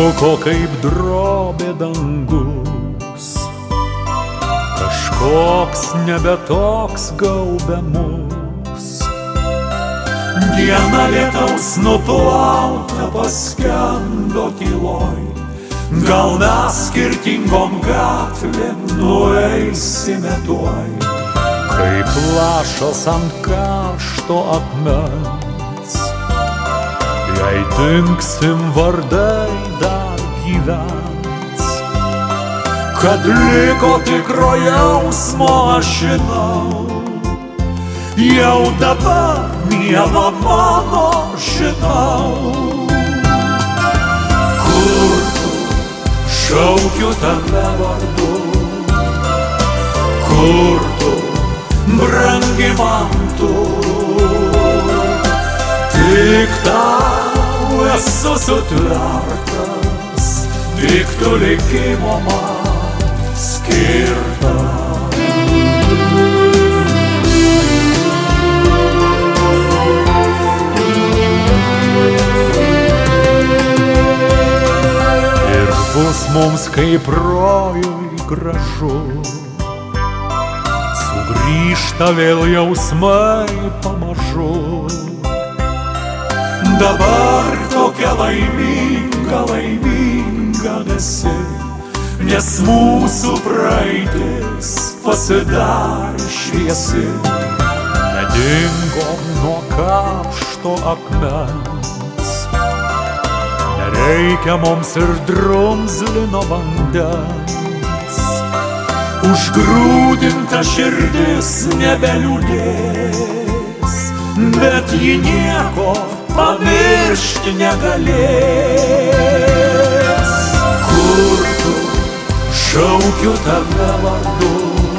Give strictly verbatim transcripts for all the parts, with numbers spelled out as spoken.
Smuko kaip drobė dangus, kažkoks nebe toks gaubia mus. Diena lietaus nuplauta paskendo tyloj, gal mes skirtingom gatvėm nueisime tuoj. Kaip lašas ant karšto akmens, jei dingsim vardai dar gyvens. Kad liko tikro jausmo aš žinau, jau dabar miela mano žinau. Kur tu, šaukiu tave vardu, kur tu, brangi man tu. Tik tau esu sutvertas, tik tu likimo man skirta. Ir bus mums kaip rojui gražu, sugrįžta vėl jausmai pamažu. Dabar tokia laiminga, laiminga nesi, nes mūsų praeitis pasidarė šviesi. Nedingom nuo karšto akmens, nereikia mums ir drumzlino vandens. Užgrūdinta širdis nebeliūdės, bet ji nieko pamiršti negalės. Kur tu, šaukiu tave vardu,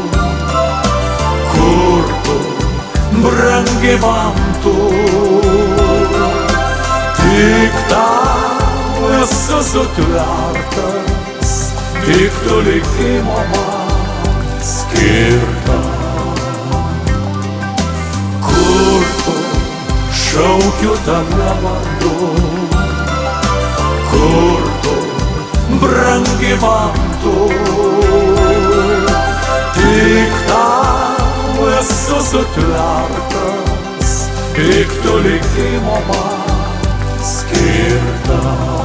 kur tu, brangi man tu. Tik tau esu sutvertas, tik tu likimo man skirta. Kur tu, šaukiu tave vardu, kur tu, brangi man tu. Tik tau esu sutvertas, tik tu likimo man skirta.